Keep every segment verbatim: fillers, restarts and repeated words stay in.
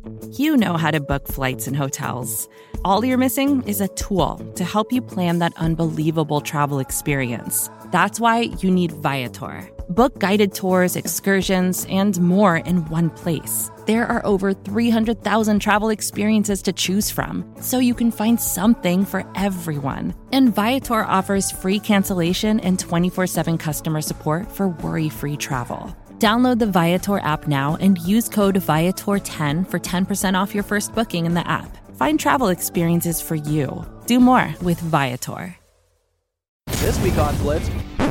You know how to book flights and hotels. All you're missing is a tool to help you plan that unbelievable travel experience. That's why you need Viator. Book guided tours, excursions, and more in one place. There are over three hundred thousand travel experiences to choose from, so you can find something for everyone. And Viator offers free cancellation and twenty-four seven customer support for worry-free travel. Download the Viator app now and use code Viator ten for ten percent off your first booking in the app. Find travel experiences for you. Do more with Viator. This week on Blitz.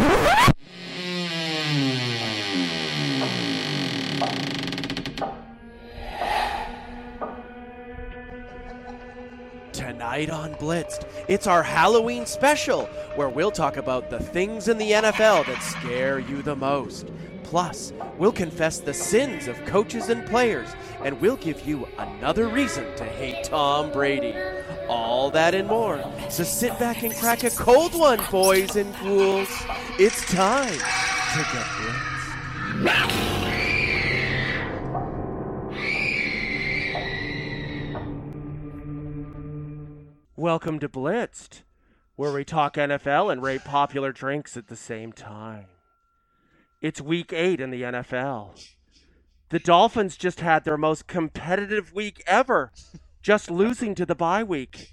Tonight on Blitzed, it's our Halloween special, where we'll talk about the things in the N F L that scare you the most. Plus, we'll confess the sins of coaches and players, and we'll give you another reason to hate Tom Brady. All that and more. So sit back and crack a cold one, boys and ghouls. It's time to get blitzed. Welcome to Blitzed, where we talk N F L and rate popular drinks at the same time. It's week eight in the N F L. The Dolphins just had their most competitive week ever, just losing to the bye week.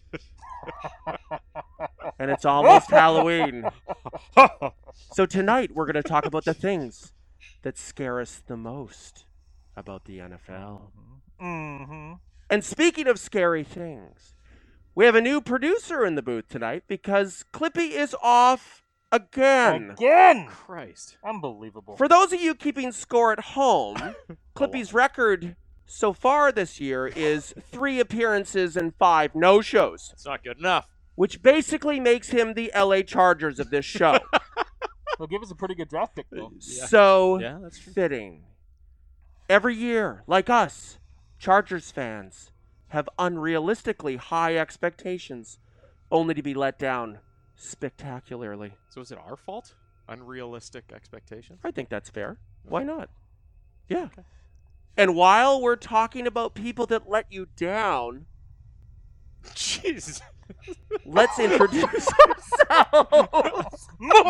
And it's almost Halloween. So tonight we're going to talk about the things that scare us the most about the N F L. Mm-hmm. And speaking of scary things, we have a new producer in the booth tonight because Clippy is off again. Again! Christ. Unbelievable. For those of you keeping score at home, Clippy's record so far this year is three appearances and five no-shows. It's not good enough. Which basically makes him the L A Chargers of this show. He'll give us a pretty good draft pick, though. Yeah. So yeah, that's true. Fitting. Every year, like us, Chargers fans have unrealistically high expectations, only to be let down spectacularly. So is it our fault? Unrealistic expectations? I think that's fair. Why not? Yeah. Okay. And while we're talking about people that let you down, jeez, let's introduce ourselves.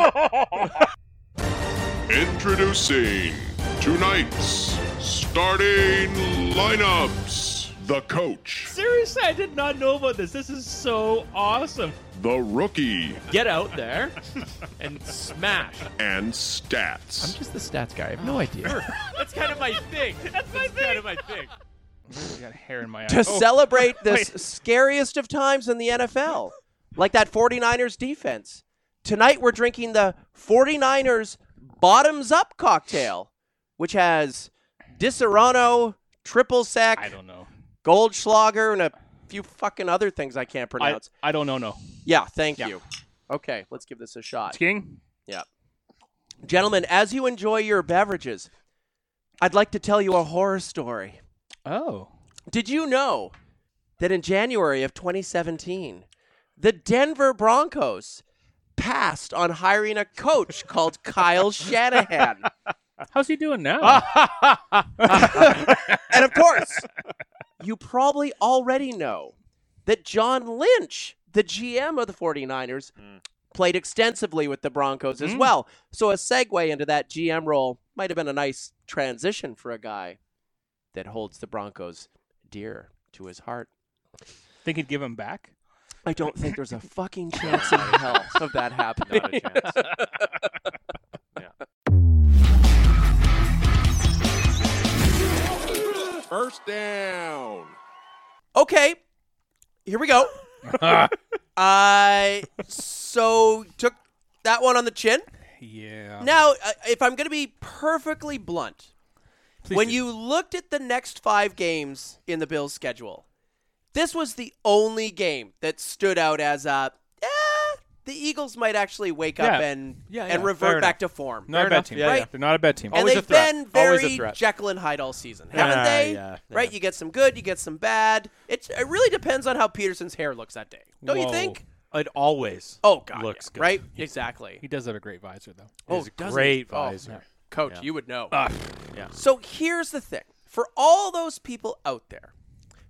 Introducing tonight's starting lineups. The coach. Seriously, I did not know about this. This is so awesome. The rookie. Get out there and smash. And stats. I'm just the stats guy. I have no idea. That's kind of my thing. That's my That's thing. kind of my thing. I got hair in my eye. To oh. celebrate the s- scariest of times in the N F L, like that 49ers defense. Tonight we're drinking the 49ers bottoms-up cocktail, which has Disaronno, triple sec. I don't know. Goldschlager, and a few fucking other things I can't pronounce. I, I don't know, no. Yeah, thank yeah. you. Okay, let's give this a shot. King? Yeah. Gentlemen, as you enjoy your beverages, I'd like to tell you a horror story. Oh. Did you know that in January of twenty seventeen, the Denver Broncos passed on hiring a coach called Kyle Shanahan? How's he doing now? And of course, you probably already know that John Lynch, the G M of the 49ers, mm. played extensively with the Broncos as mm. well. So a segue into that G M role might have been a nice transition for a guy that holds the Broncos dear to his heart. Think he'd give him back? I don't think there's a fucking chance in hell of that happening. Not a chance. Yeah. First down. Okay, here we go. I so took that one on the chin. Yeah. Now, uh, if I'm going to be perfectly blunt, Please when do. you looked at the next five games in the Bills' schedule, this was the only game that stood out as a, eh, the Eagles might actually wake yeah. up and yeah, and yeah. revert back to form. Not a bad team. Yeah, right? yeah. They're not a bad team. And Always they've a threat. been very Always a threat. Jekyll and Hyde all season, haven't Yeah, they? yeah, Right? yeah. You get some good, you get some bad. It, it really depends on how Peterson's hair looks that day. Don't Whoa. you think? It always Oh, God. looks yeah. good. Right? Exactly. He does have a great visor, though. Oh, He's a doesn't great he? Oh, visor. Coach, Yeah. you would know. Uh, Yeah. So here's the thing. For all those people out there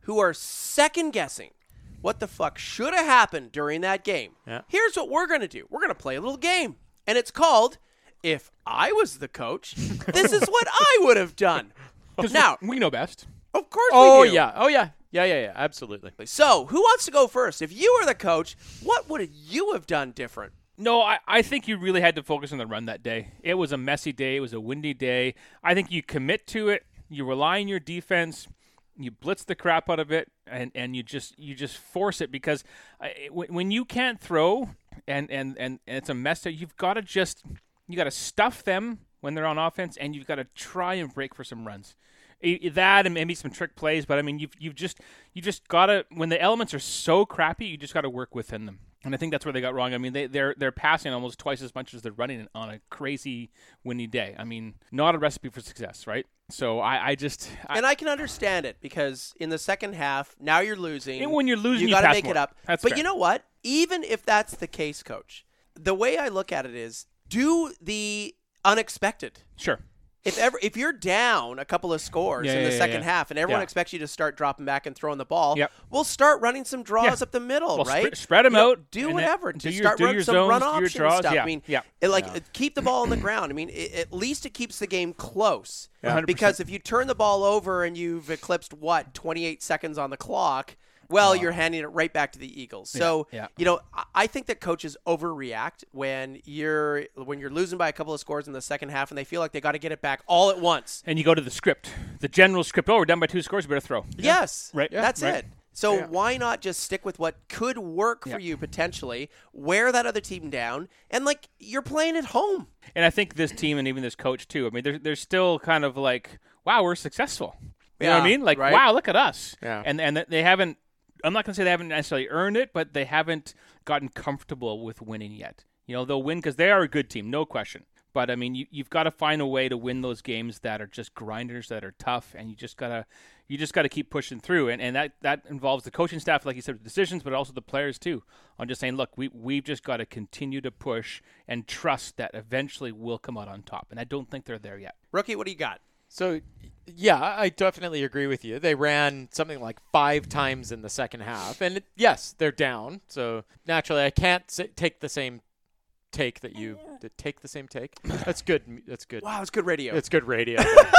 who are second guessing what the fuck should have happened during that game, Yeah. here's what we're going to do. We're going to play a little game. And it's called, If I Was the Coach, This Is What I Would Have Done. Now, we know best. of course Oh, we do. yeah. Oh, yeah. Yeah, yeah, yeah. Absolutely. So, who wants to go first? If you were the coach, what would you have done different? No, I, I think you really had to focus on the run that day. It was a messy day. It was a windy day. I think you commit to it. You rely on your defense. You blitz the crap out of it, and, and you just you just force it because uh, when, when you can't throw and, and, and, and it's a mess there, you've got to just you got to stuff them when they're on offense, and you've got to try and break for some runs. I, that and maybe some trick plays, but I mean you've you've just you just got to when the elements are so crappy, you just got to work within them. And I think that's where they got wrong. I mean, they, they're they're passing almost twice as much as they're running on a crazy windy day. I mean, not a recipe for success, right? So I, I just I, And I can understand it because in the second half, now you're losing. And when you're losing, you you got to pass make more. it up. That's but fair. you know what? Even if that's the case, Coach, the way I look at it is do the unexpected. sure. If ever if you're down a couple of scores Yeah, in the yeah, second yeah. half and everyone Yeah. expects you to start dropping back and throwing the ball, Yep. we'll start running some draws Yeah. up the middle, Well, right? spread- spread 'em You know, out do and then whatever. do Just your- start do running your some run zones, do your option draws. stuff. Yeah, I mean, yeah. it, like Yeah. it- keep the ball on the ground. I mean, it, at least it keeps the game close. Yeah. one hundred percent. Because if you turn the ball over and you've eclipsed what twenty-eight seconds on the clock, well, you're handing it right back to the Eagles. So, yeah. you know, I- I think that coaches overreact when you're when you're losing by a couple of scores in the second half, and they feel like they got to get it back all at once. And you go to the script, the general script. Oh, we're down by two scores. We better throw. Yes, Right. Yeah. That's Right. it. So Yeah. why not just stick with what could work for Yeah. you potentially, wear that other team down, and like you're playing at home. And I think this team and even this coach too. I mean, they're they're still kind of like, wow, we're successful. You know what I Yeah, mean? Like, right. wow, look at us. Yeah. And and they haven't. I'm not going to say they haven't necessarily earned it, but they haven't gotten comfortable with winning yet. You know, they'll win because they are a good team, no question. But, I mean, you, you've got to find a way to win those games that are just grinders, that are tough, and you just got to you just got to keep pushing through. And, and that, that involves the coaching staff, like you said, with decisions, but also the players, too, on just saying, look, we, we've just got to continue to push and trust that eventually we'll come out on top. And I don't think they're there yet. Rookie, what do you got? So, yeah, I definitely agree with you. They ran something like five times in the second half. And, it, yes, they're down. So, naturally, I can't s- take the same take that you did. Take the same take? That's good. That's good. Wow, it's good radio. It's good radio.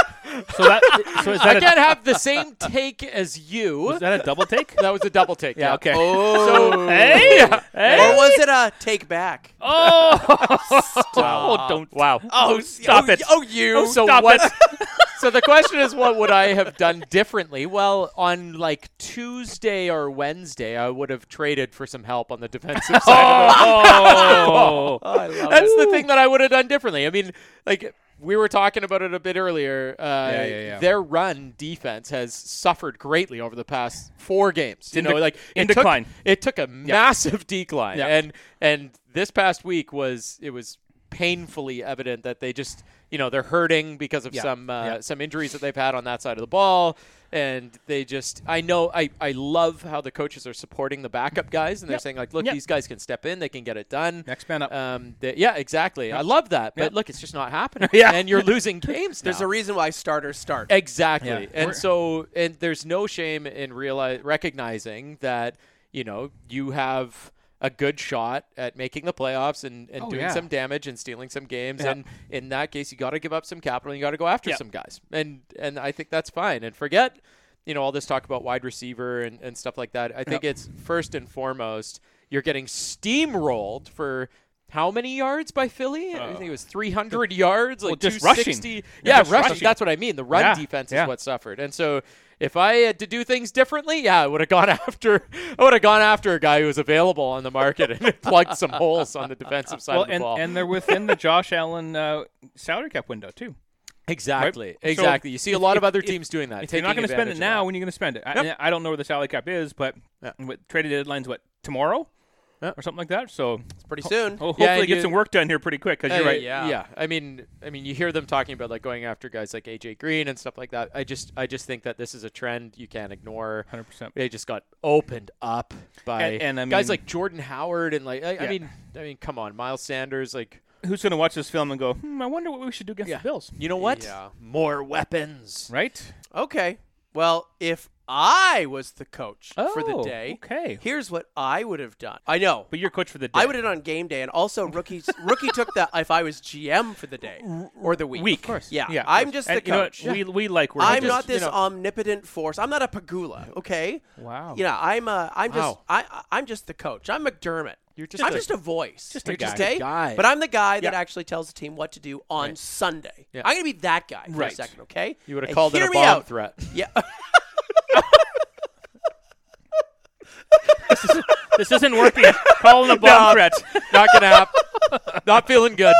So that so is I that, can't a, have the same take as you. is that a double take? That was a double take. Yeah, okay. Oh, So, Hey! yeah. Hey! or was it a take back? Oh, oh, don't. Wow. Oh, stop oh, it. Oh, you. Oh, so Stop what? it. So the question is, what would I have done differently? Well, on like Tuesday or Wednesday, I would have traded for some help on the defensive side. of Oh. Oh, I love That's it. the thing that I would have done differently. I mean, like we were talking about it a bit earlier. Uh, Yeah, yeah, yeah. Their run defense has suffered greatly over the past four games. You in know, dec- like in it took- decline. it took a massive decline, Yeah. and and this past week was it was painfully evident that they just you know they're hurting because of Yeah. some uh, Yeah. some injuries that they've had on that side of the ball. And they just, I know, I, I love how the coaches are supporting the backup guys, and they're Yep. saying, like, look, Yep. these guys can step in, they can get it done. Next man up. Um, they- yeah, exactly. I love that. But Yep. look, it's just not happening. Yeah. And you're losing games now. There's a reason why starters start. Exactly. Yeah. And We're- so, and there's no shame in reali- recognizing that, you know, you have a good shot at making the playoffs and, and Oh, doing yeah. some damage and stealing some games. Yeah. And in that case, you got to give up some capital and you got to go after Yeah. some guys. And, and I think that's fine. And forget, you know, all this talk about wide receiver and, and stuff like that. I think Yep. it's first and foremost, you're getting steamrolled for how many yards by Philly? I think it was three hundred yards, like well, just two sixty. rushing. Yeah, Yeah, just rushing. rushing. That's what I mean. The run Yeah, defense is yeah. what suffered. And so if I had to do things differently, yeah, I would have gone after I would have gone after a guy who was available on the market and plugged some holes on the defensive side well, of the and, ball. and they're within the Josh Allen uh, salary cap window too. exactly. Right? So exactly. You see a if- lot of if- other if- teams doing that. If you're not taking going to spend advantage it of now, that. when are you going to spend it? Yep. I, I don't know where the salary cap is, but Yeah. what, trading deadline's what tomorrow Yeah. or something like that. So It's pretty soon. ho- Yeah, hopefully and get you- some work done here pretty quick because Uh, you're right. yeah. Yeah, I mean, I mean, you hear them talking about like going after guys like A J Green and stuff like that. I just, I just think that this is a trend you can't ignore. one hundred percent. They just got opened up by And- and I guys mean- like Jordan Howard and like, I, I Yeah. mean, I mean, come on, Miles Sanders, like, Who's going to watch this film and go, hmm, I wonder what we should do against Yeah. the Bills, you know what? Yeah. More weapons. right? Okay. Well, if I was the coach for the Oh, day, okay. here's what I would have done. I know. But you're coach for the day. I would have done game day, and also rookies. Rookie took that if I was G M for the day or the week. Week. Of course. Yeah, Yeah, of I'm course. just And the you know what? coach. We we like. We're I'm just, not this you know, omnipotent force. I'm not a Pagula. Okay. Wow. You know, I'm. Uh, I'm just. Wow. I. I'm just the coach. I'm McDermott. You're just I'm a- just a voice. just a You're guy. okay? Guy. But I'm the guy that Yeah. actually tells the team what to do on Right. Sunday. Yeah. I'm gonna be that guy for Right. a second. Okay. You would have And called it hear a me bomb out. threat. Yeah. This isn't working. Calling a bomb No. threat. Not gonna happen. Not feeling good.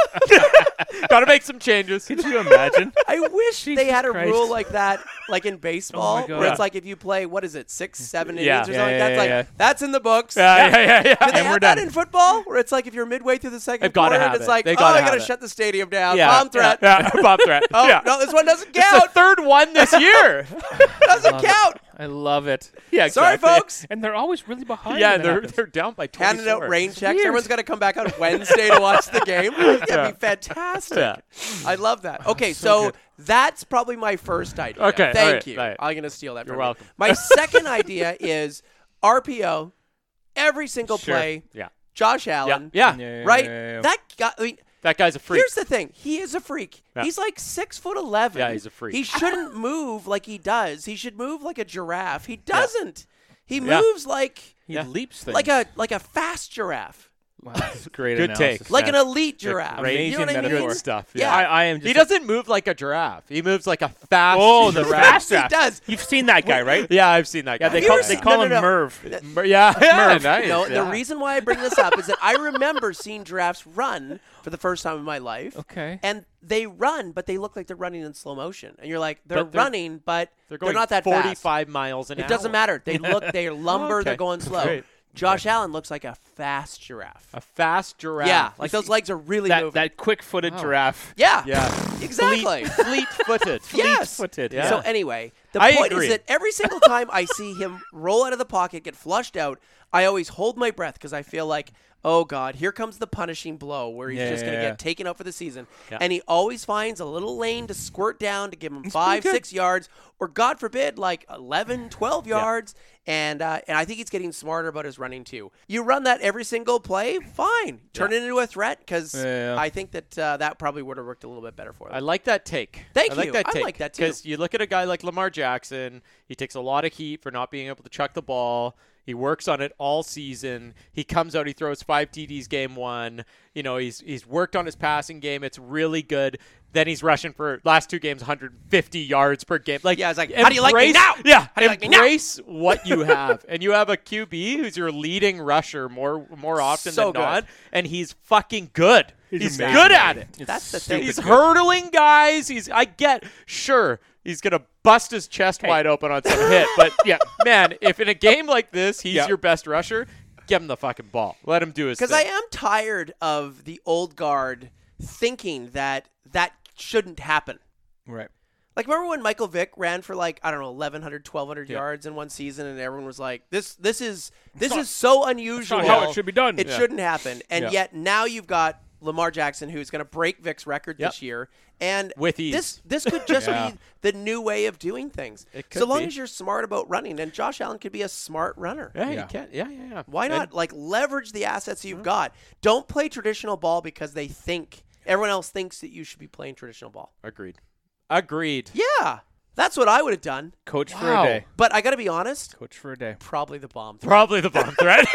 Got to make some changes. Could you imagine? I wish they Jesus had a Christ. rule like that, like in baseball, God. where Yeah. it's like if you play, what is it, six, seven innings Yeah. or something Yeah, like yeah, that. It's yeah, like, yeah. that's in the books. Yeah, yeah, yeah, yeah. Do they And have we're that done. in football, where it's like if you're midway through the second They've gotta quarter, have and it's it. like, They oh, gotta I have gotta it. shut the stadium down. Yeah. Bomb threat. Yeah, bomb threat. Oh yeah. no, this one doesn't It's the count. third one this year. Doesn't count. I love it. Yeah, Sorry, exactly. folks. And they're always really behind. yeah, when that they're happens. they're down by twenty-four. Handing out rain checks. weird. Everyone's got to come back on Wednesday to watch the game. That'd Yeah. be fantastic. Yeah. I love that. Okay, so so, good. that's probably my first idea. Okay, Thank all right, you. all right. I'm going to steal that You're from you. welcome. My second idea is R P O, every single Sure. play, Yeah. Josh Allen. Yeah. Yeah, Right? yeah, yeah. That guy, I mean, That guy's a freak. here's the thing. He is a freak. Yeah. He's like six foot eleven. Yeah, he's a freak. He shouldn't move like he does. He should move like a giraffe. He doesn't. He Yeah. moves like He Yeah. leaps things. like a like a fast giraffe. Wow, that's a great Good analysis. take. Like man. an elite giraffe. Amazing you know what I mean? metaphor. Good stuff. Yeah. I, I am just He doesn't move like a giraffe. He moves like a fast Oh, the giraffe. fast He giraffe. does. You've seen that guy, right? Yeah, I've seen that guy. Yeah, they Have call, you they ever call seen- him no, no, no. Merv. Mer- yeah, yeah, Merv. nice. No, yeah. the reason why I bring this up is that I remember seeing giraffes run for the first time in my life. Okay. And they run, but they look like they're running in slow motion. And you're like, they're, But they're- running, but They're going not that fast. forty-five miles an It hour. doesn't matter. They look, they lumber, they're Okay. going slow. Great. Josh Allen looks like a fast giraffe. A fast giraffe. Yeah, like those legs are really That moving. that quick-footed Wow. giraffe. yeah, Yeah. exactly. Fleet, fleet-footed. Yes. Fleet-footed. Yeah. So anyway, the I point agree. is that every single time I see him roll out of the pocket, get flushed out, I always hold my breath because I feel like, oh God, here comes the punishing blow where he's Yeah, just going to yeah, yeah. get taken out for the season. Yeah. And he always finds a little lane to squirt down to give him pretty five, good. six yards, or God forbid, like eleven, twelve yards. And uh, and I think he's getting smarter about his running too. You run that every single play, fine. Turn it into a threat because Yeah. I think that uh, that probably would have worked a little bit better for I them. like that take. Thank I like you. That I take. like that too. Because you look at a guy like Lamar Jackson, he takes a lot of heat for not being able to chuck the ball. He works on it all season. He comes out, he throws five T Ds game one. You know, he's he's worked on his passing game. It's really good. Then he's rushing for last two games one hundred fifty yards per game. Like, Yeah, it's like, how do you like me embrace- now? Yeah, How do you like me now? embrace what you have. And you have a Q B who's your leading rusher more more often So than good. not, and he's fucking good. He's He's amazing. good at it. It's That's the stupid thing. He's good. hurdling guys. He's I get sure he's gonna bust his chest wide open on some hit, but Yeah. man, if in a game like this he's Yeah. your best rusher, give him the fucking ball. Let him do his thing. Because I am tired of the old guard thinking that that shouldn't happen. Right. Like, remember when Michael Vick ran for like, I don't know, eleven hundred, twelve hundred Yeah. yards in one season, and everyone was like, this this is this not- is so unusual. not how it should be done. It Yeah. shouldn't happen. And Yeah. yet now you've got Lamar Jackson, who's going to break Vick's record Yep. this year. And With ease. this this could just Yeah. be the new way of doing things. It could so long be. as you're smart about running, and Josh Allen could be a smart runner. yeah, Yeah. you can. Yeah, yeah, yeah. Why And- not? Like, leverage the assets you've got. Don't play traditional ball because they think everyone else thinks that you should be playing traditional ball. Agreed. Agreed. Yeah, that's what I would have done. Coach for Wow. a day. But I got to be honest, Coach for a day. probably the bomb. Probably the bomb threat.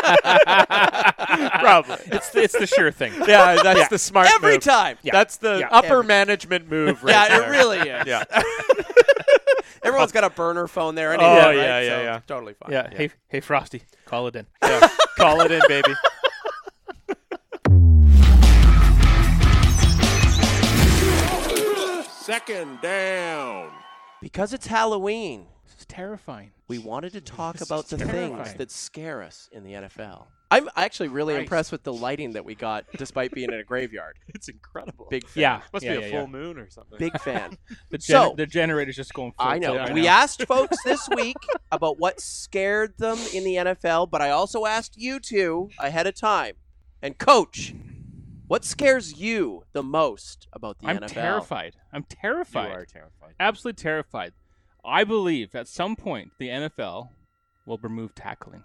Probably. It's the, it's the sure thing. Yeah, that's the smart Every move. time. Yeah. That's the Yeah. upper Every- management move right Yeah, there. it really is. Yeah. Everyone's got a burner phone there anyway. Oh, right? yeah, yeah, So, yeah. Totally fine. Yeah. Hey, hey, Frosty, call it in. Yeah. Call it in, baby. Second down. Because it's Halloween, This is terrifying. we wanted to talk This about is the terrifying. things that scare us in the N F L. I'm actually really Christ. impressed with the lighting that we got, despite being in a graveyard. It's incredible. Big fan. Yeah. Must yeah, be a yeah, full yeah. moon or something. Big fan. The, gener- So- the generator's just going full I know. tilt right We now. asked folks this week about what scared them in the N F L, but I also asked you two ahead of time. And Coach, what scares you the most about the I'm N F L? terrified. I'm You terrified. are terrified. Absolutely terrified. I believe at some point the N F L will remove tackling.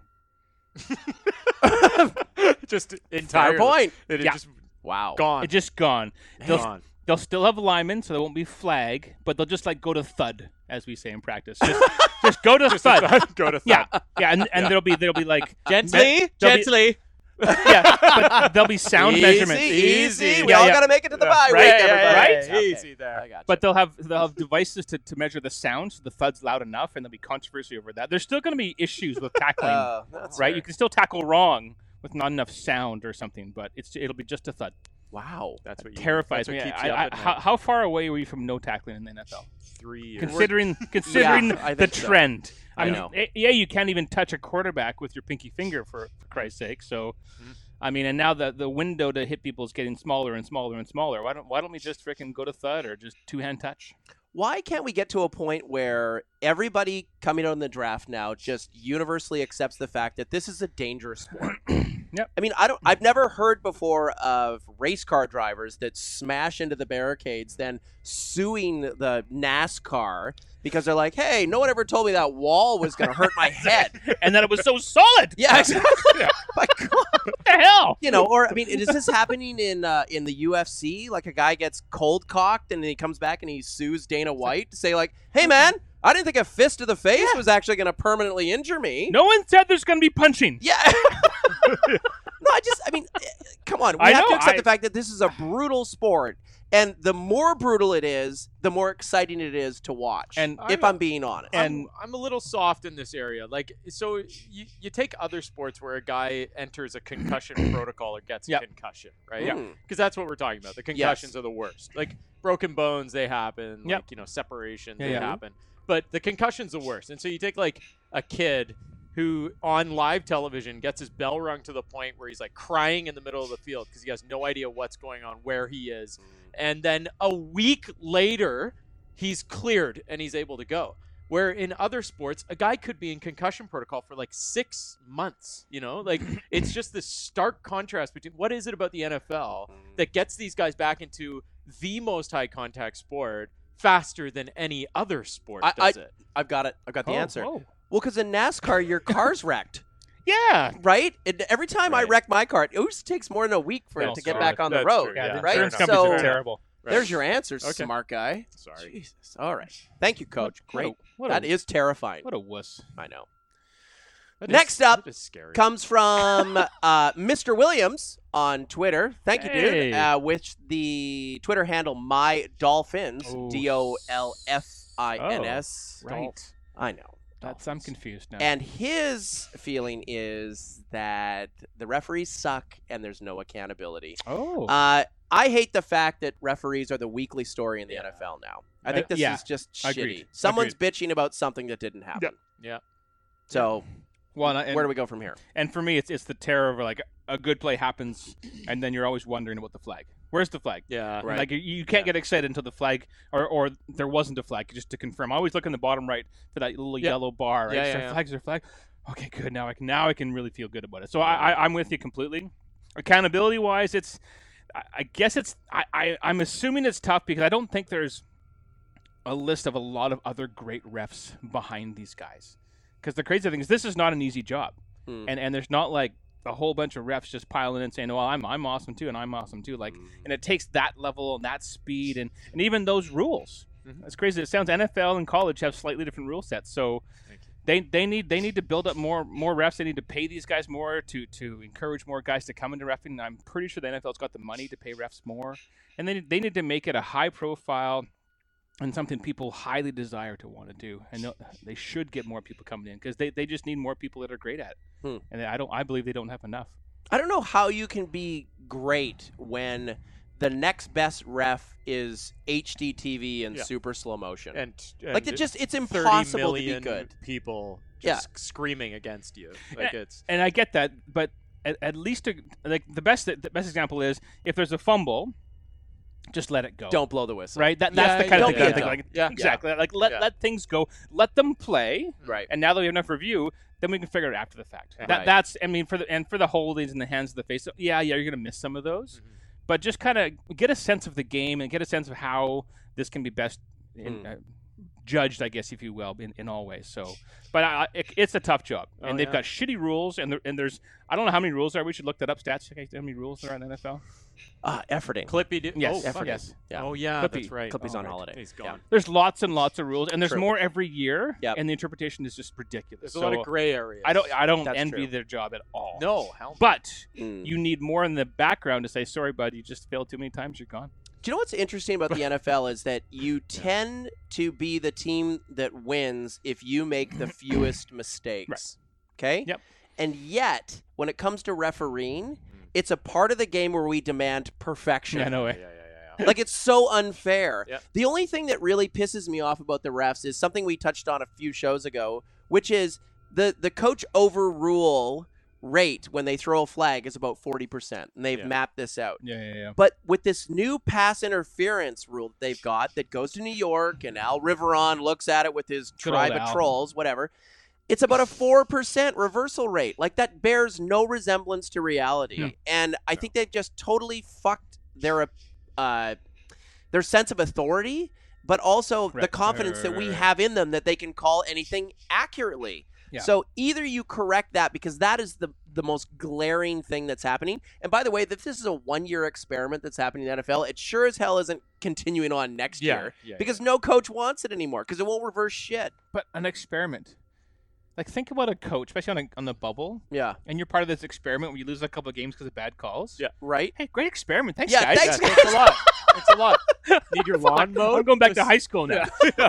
Just entirely. Fair point. It Yeah. just Wow. gone. It's just gone. They'll, Gone. they'll still have linemen, so there won't be flag, but they'll just like go to thud, as we say in practice. Just, just go to thud. Go to thud. Yeah, yeah, and, and there'll be there'll be like Gently, there'll be- gently. yeah, but there'll be sound easy, measurements. Easy, We Yeah, all yeah. got to make it to the bye Right, week, yeah, yeah, everybody. yeah, Okay, easy there. I got But they'll have they'll have devices to, to measure the sound, so the thud's loud enough, and there'll be controversy over that. There's still going to be issues with tackling, Uh, that's right? fair. You can still tackle wrong with not enough sound or something, but it's it'll be just a thud. Wow. That's what you, Terrifies that's what me. keeps I, you up I, at how, night. how far away were you from no tackling in the N F L? Three years. Considering considering Yeah, I the think so. trend. I I mean, know. eh, yeah, you can't even touch a quarterback with your pinky finger for, for Christ's sake. So, I mean, and now the the window to hit people is getting smaller and smaller and smaller. Why don't why don't we just freaking go to thud or just two hand touch? Why can't we get to a point where everybody coming out in the draft now just universally accepts the fact that this is a dangerous sport? Yep. I mean, I don't. I've never heard before of race car drivers that smash into the barricades, then suing the NASCAR because they're like, "Hey, no one ever told me that wall was going to hurt my head." And then it was so solid. Yeah, exactly. My God. What the hell? You know, or I mean, is this happening in uh, in the U F C? Like a guy gets cold cocked and then he comes back and he sues Dana White to say like, "Hey, man, I didn't think a fist to the face was actually going to permanently injure me." No one said there's going to be punching. Yeah. No, I just, I mean, eh, come on. We I have to know, accept I- the fact that this is a brutal sport. And the more brutal it is, the more exciting it is to watch. And- if I'm being honest. And- I'm, I'm a little soft in this area. Like, so you, you take other sports where a guy enters a concussion protocol or gets Yep. a concussion, right? Yeah. Because that's what we're talking about. The concussions are the worst. Like broken bones, they happen. Yep. Like, you know, separations, Yeah, they yeah. happen. But the concussion's the worst. And so you take like a kid who on live television gets his bell rung to the point where he's like crying in the middle of the field because he has no idea what's going on, where he is. And then a week later, he's cleared and he's able to go. Where in other sports, a guy could be in concussion protocol for like six months. You know, like it's just this stark contrast between what is it about the N F L that gets these guys back into the most high contact sport faster than any other sport I- does I- it. I've got it. I've got the Oh, answer. oh. Well, because in NASCAR, your car's wrecked, Yeah. right? And every time I Right. where my car, it always takes more than a week for Well, it to get sorry. back on the That's road, true, Yeah, Yeah, the right? insurance fair companies So are terrible. Right. there's your answer, Okay. smart guy. Sorry. Jesus. All right. Thank you, Coach. What a- Great. what a- That is terrifying. What a wuss. I know. That is- Next up that is scary. comes from uh, Mister Williams on Twitter. Thank you, dude. Hey. Uh, with the Twitter handle My Dolphins, Oh, D O L F I N S. Right. I know. That's I'm Dolphins. confused now. And his feeling is that the referees suck and there's no accountability. oh. Uh, I hate the fact that referees are the weekly story in the N F L now. I think Uh, this yeah. is just Agreed. shitty. Someone's bitching about something that didn't happen. Yeah. So well, and, and, where do we go from here? and for me, it's it's the terror of like a good play happens, and then you're always wondering about the flag. Where's the flag? Yeah. Right. Like you, you can't Yeah. get excited until the flag, or, or there wasn't a flag. Just to confirm, I always look in the bottom right for that little Yeah. yellow bar. Right? Yeah, Is yeah, there yeah. flag? Is there flag? Okay, good. Now I can now I can really feel good about it. So I, I I'm with you completely. Accountability wise, it's I, I guess it's I, I I'm assuming it's tough because I don't think there's a list of a lot of other great refs behind these guys. Because the crazy thing is, this is not an easy job, Hmm. and and there's not like a whole bunch of refs just piling in saying, "Well, I'm I'm awesome too, and I'm awesome too." Like, and it takes that level and that speed, and and even those rules. Mhm. It's crazy. It sounds N F L and college have slightly different rule sets, so Thank you. they they need they need to build up more more refs. They need to pay these guys more to to encourage more guys to come into reffing. I'm pretty sure the N F L's got the money to pay refs more, and they they need to make it a high profile and something people highly desire to want to do. And they'll- they should get more people coming in because they, they just need more people that are great at it. Hmm. And I don't I believe they don't have enough. I don't know how you can be great when the next best ref is H D T V and Yeah. super slow motion. And, and like it just it's thirty impossible to be million good. people Yeah. just screaming against you. Like it's And I get that, but at, at least a, like the best the best example is if there's a fumble, just let it go. Don't blow the whistle. Right? That Yeah, that's the kind don't of be thing. a I think, dumb. like Yeah. exactly. Like let Yeah. let things go. Let them play. Right. And now that we have enough review, then we can figure it out after the fact. Right. That that's I mean for the and for the holdings in the hands of the face. Yeah, yeah, you're gonna miss some of those, Mhm. but just kind of get a sense of the game and get a sense of how this can be best in, Mm. uh, judged, I guess, if you will, in, in all ways. So, but I, it, it's a tough job, and Oh, they've yeah. got shitty rules, and there, and there's I don't know how many rules there are. We should look that up. Stats. Check how many rules there are in the N F L. Uh, efforting. Clippy. Do- Yes, oh, Effort, fuck. yes. Yeah. Oh yeah, Clippy. that's right. Clippy's oh, on right. holiday. He's Yeah. gone. There's lots and lots of rules, and there's True. more every year. Yep. And the interpretation is just ridiculous. There's so a lot of gray areas. I don't I don't That's envy true. their job at all. No, hell. But Mm. you need more in the background to say, sorry, bud, you just failed too many times. You're gone. Do you know what's interesting about the N F L is that you tend to be the team that wins if you make the fewest mistakes. Okay? Yep. And yet, when it comes to refereeing, it's a part of the game where we demand perfection. Yeah, no way. Yeah, yeah, yeah, yeah. Like, it's so unfair. Yep. The only thing that really pisses me off about the refs is something we touched on a few shows ago, which is the, the coach overrule rate when they throw a flag is about forty percent, and they've Yeah. mapped this out. Yeah, yeah, yeah. But with this new pass interference rule that they've got that goes to New York, and Al Riveron looks at it with his Good tribe old of Al. trolls, whatever, it's about a four percent reversal rate. Like, that bears no resemblance to reality. No. And I think they've just totally fucked their uh, their sense of authority, but also the Right. confidence Right, that right, we right. have in them that they can call anything accurately. Yeah. So either you correct that, because that is the the most glaring thing that's happening. And by the way, if this is a one-year experiment that's happening in the N F L, it sure as hell isn't continuing on next Yeah, year yeah, because no coach wants it anymore because it won't reverse shit. But an experiment. Like, think about a coach, especially on, a, on the bubble, Yeah. and you're part of this experiment where you lose a couple of games because of bad calls. Yeah. Right? Hey, great experiment. Thanks, Yeah, guys. thanks, Yeah, thanks a lot. Thanks a lot. Need your lawn mowed? I'm going back to This- high school now.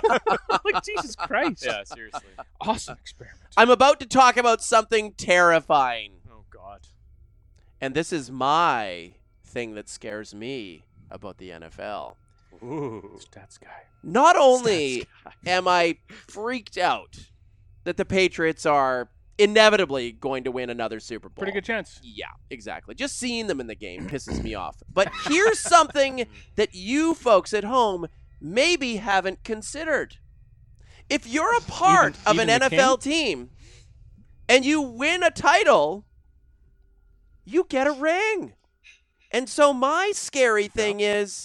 Like, Jesus Christ. Yeah, seriously. Awesome experiment. I'm about to talk about something terrifying. Oh God. And this is my thing that scares me about the N F L. Ooh. Stats guy. Not only am I freaked out that the Patriots are inevitably going to win another Super Bowl. Pretty good chance. Yeah, exactly. Just seeing them in the game pisses me off. But here's something that you folks at home maybe haven't considered. If you're a part Even- of even an the N F L king? team and you win a title, you get a ring. And so my scary thing is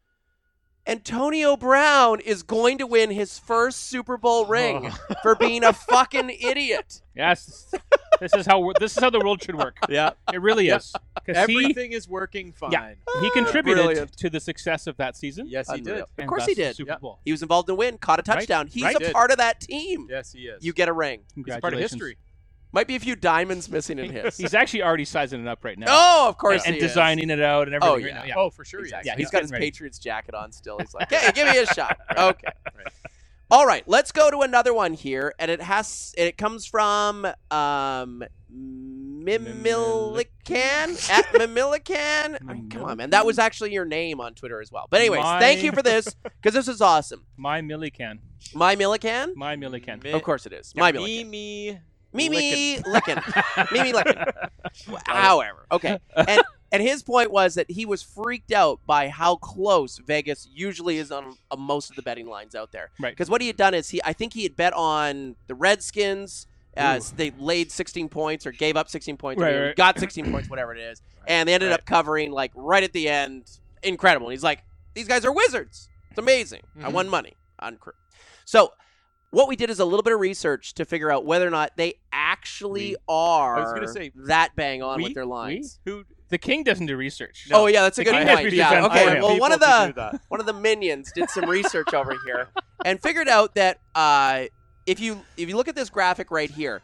Antonio Brown is going to win his first Super Bowl ring for being a fucking idiot. Yes. This is how this is how the world should work. Yeah. It really Yep. is. 'Cause he, Everything is working fine. yeah, he contributed Brilliant. to the success of that season. Yes, he Unreal. did. Of and course thus he the did. Super Yep. Bowl. He was involved in the win, caught a Right, touchdown. He's right. a Did. part of that team. Yes, he is. You get a ring. He's part of Congratulations. history. Might be a few diamonds missing in his. He's actually already sizing it up right now. Oh, of course and he is. designing it out and everything. Oh, right yeah. now. yeah. Oh, for sure. Exactly. Yeah, he's he's got his getting ready. Patriots jacket on still. He's like, hey, give me a shot. Okay. All right, let's go to another one here, and it has and it comes from um Mimilican at Mimilican. I mean, come on, man, that was actually your name on Twitter as well. But anyways, My- thank you for this because this is awesome. My Millican. My Millican, My Millican. Mi- of course it is. My Millican. Mimi. Mimi licking. Mimi licking. However, okay. And and his point was that he was freaked out by how close Vegas usually is on uh, most of the betting lines out there. Right. Because what he had done is he, I think he had bet on the Redskins. Uh, they laid sixteen points or gave up sixteen points. Right, or right. got sixteen points, whatever it is. And they ended Right. up covering like right at the end. Incredible. And he's like, these guys are wizards. It's amazing. I Mhm. won money on crew. So what we did is a little bit of research to figure out whether or not they actually We. are I was gonna say, that bang on we? with their lines. Who? The king doesn't do research. Oh yeah, that's a The good king has point. research Yeah. done Okay. for him. Well, one of People to the do that. one of the minions did some research over here and figured out that uh, if you if you look at this graphic right here,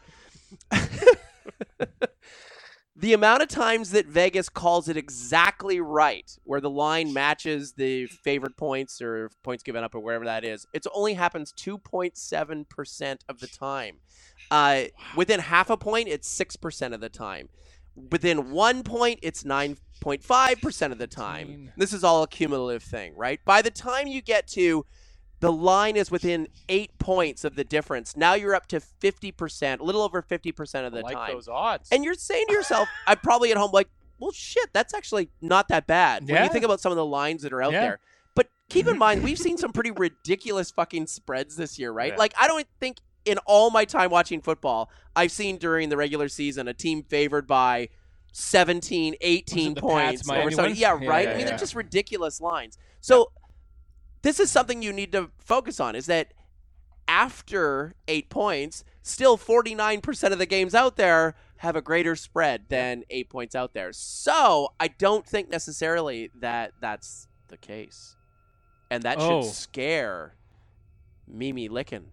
the amount of times that Vegas calls it exactly right, where the line matches the favored points or points given up or wherever that is, it only happens two point seven percent of the time. Uh, within half a point, it's six percent of the time. Within one point, it's nine point five percent of the time. Fifteen. This is all a cumulative thing, right? By the time you get to the line is within eight points of the difference, now you're up to fifty percent, a little over fifty percent of the I like time. those odds. And you're saying to yourself, I'm probably at home like, well, shit, that's actually not that bad when Yeah. you think about some of the lines that are out Yeah. there. But keep in mind, we've seen some pretty ridiculous fucking spreads this year, right? Yeah. Like, I don't think in all my time watching football, I've seen during the regular season a team favored by seventeen, eighteen the points. Pats, Miami over somebody. ones? Yeah, Yeah, right? yeah, I mean, yeah. they're just ridiculous lines. So this is something you need to focus on, is that after eight points, still forty-nine percent of the games out there have a greater spread than eight points out there. So I don't think necessarily that that's the case. And that Oh. should scare Mimi Licken.